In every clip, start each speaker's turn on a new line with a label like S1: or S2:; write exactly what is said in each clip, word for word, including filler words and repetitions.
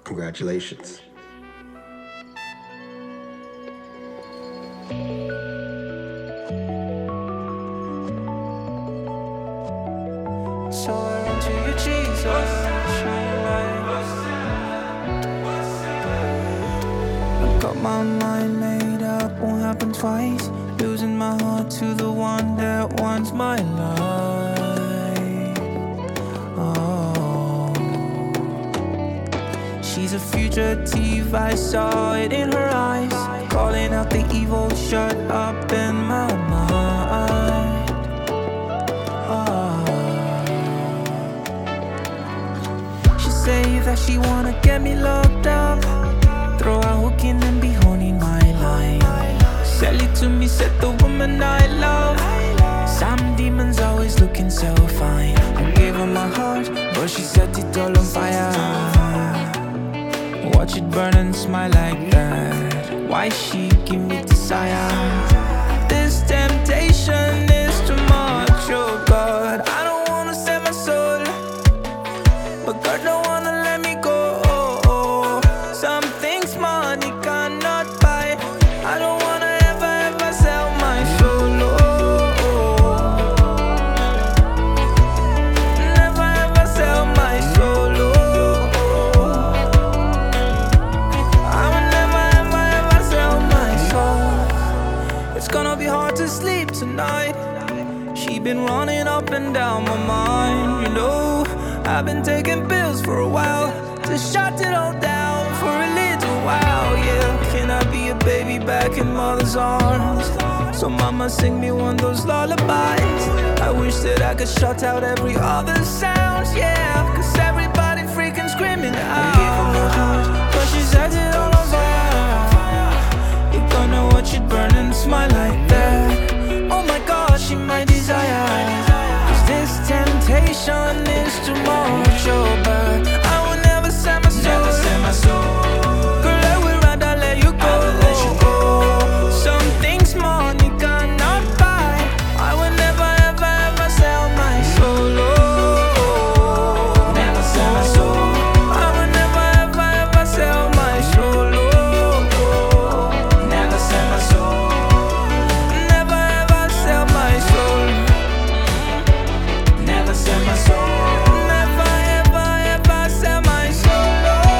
S1: Congratulations.
S2: So I run to you, Jesus, shine your light. I got my mind made up, won't happen twice. Losing my heart to the one that wants my life. Oh, she's a fugitive, I saw it in her eyes, calling out the evil shut up in my mind. Oh, she say that she wanna get me locked up, throw a hook in and be honing my line. Sell it to me, said the woman I love. Some demons always looking so fine. I gave her my heart, but she set it all on fire. Watch it burn and smile like that. Why she give me desire? This temptation is too much, oh God. I don't wanna sell my soul, but God don't wanna let me go. Some things money cannot buy. I don't wanna ever, ever sell my soul. Never ever sell my soul. I will never, ever, ever sell my soul. It's gonna be hard to sleep tonight. She been running up and down my mind, you know. I've been taking pills for a while to shut it all down for a little while, yeah. Can I be a baby back in mother's arms? So mama sing me one of those lullabies. I wish that I could shut out every other sound, yeah. Cause everybody freaking screaming out. I gave her my heart, but she set it all on fire. You're gonna watch it burn and smile like that. Oh my God, she my desire. Cause this temptation is too much, oh, but I will never sell my soul. Never sell my soul. Girl, I would rather let you go. Let you go. Some things money cannot buy. I will never, ever, ever sell my soul. Oh, never sell my soul. I will never, ever, ever sell my soul. Oh, never sell my soul. Never ever sell my soul. Never sell my soul. Never ever ever sell my soul.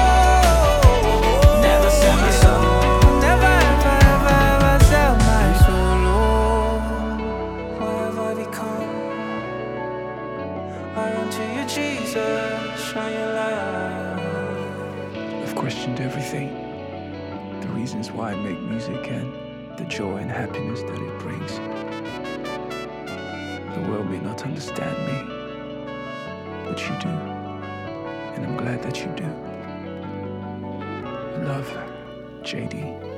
S2: Never sell my soul. Never ever ever ever sell my soul. What have I become? I run to you, Jesus, shine your light.
S3: I've questioned everything, the reasons why I make music and the joy and happiness that it brings. The world may not understand me, but you do, and I'm glad that you do. Love, J D.